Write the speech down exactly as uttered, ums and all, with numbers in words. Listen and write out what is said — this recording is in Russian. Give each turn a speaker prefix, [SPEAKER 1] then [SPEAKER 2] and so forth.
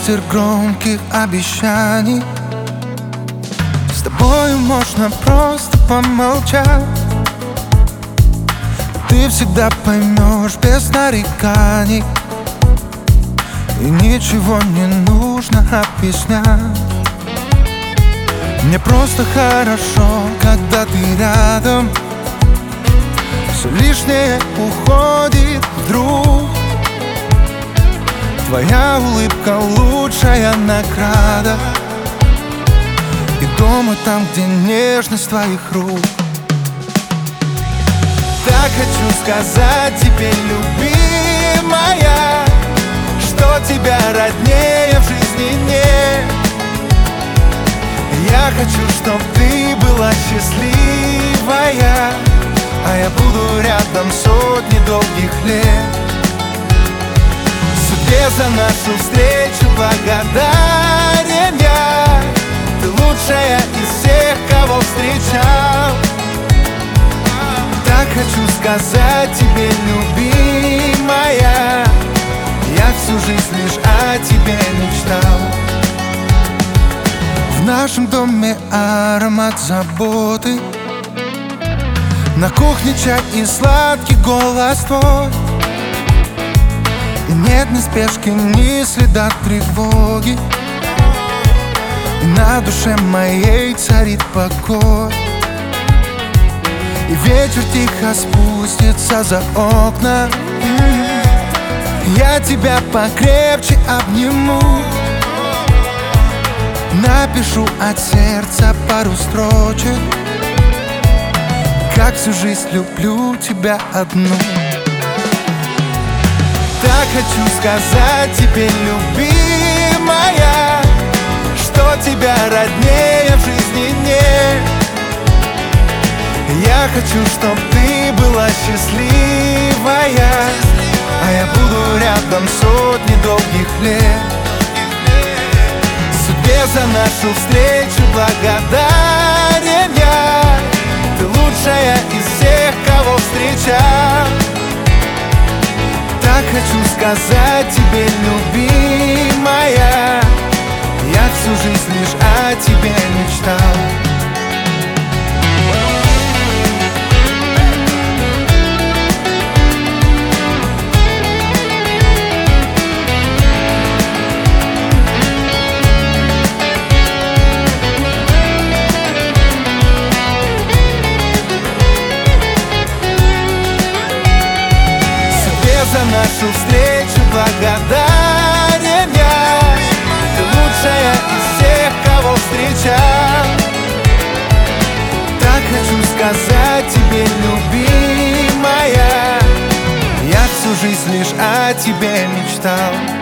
[SPEAKER 1] мастер громких обещаний. С тобою можно просто помолчать. Ты всегда поймешь без нареканий, и ничего не нужно объяснять. Мне просто хорошо, когда ты рядом. Все лишнее уходит вдруг. Твоя улыбка лучшая награда, и дома там, где нежность твоих рук. Так хочу сказать тебе, любимая, что тебя роднее в жизни нет. Я хочу, чтоб ты была счастливая, а я буду рядом сотни долгих лет. Судьбе за нашу встречу благодарен я. Ты лучшая из всех, кого встречал. Так хочу сказать тебе, любимая, я всю жизнь лишь о тебе мечтал. В нашем доме аромат заботы, на кухне чай и сладкий голос твой. И нет ни спешки, ни следа тревоги, и на душе моей царит покой. И ветер тихо спустится за окна. Я тебя покрепче обниму, напишу от сердца пару строчек, как всю жизнь люблю тебя одну. Так хочу сказать тебе, любимая, что тебя роднее в жизни нет. Я хочу, чтоб ты была счастливая, а я буду рядом сотни долгих лет. Судьбе за нашу встречу благодарен я. Ты лучшая из всех, кого встречал. Так хочу сказать тебе, любимая, я всю жизнь лишь о тебе мечтал. За нашу встречу благодарен я. Ты лучшая из всех, кого встречал. Так хочу сказать тебе, любимая, я всю жизнь лишь о тебе мечтал.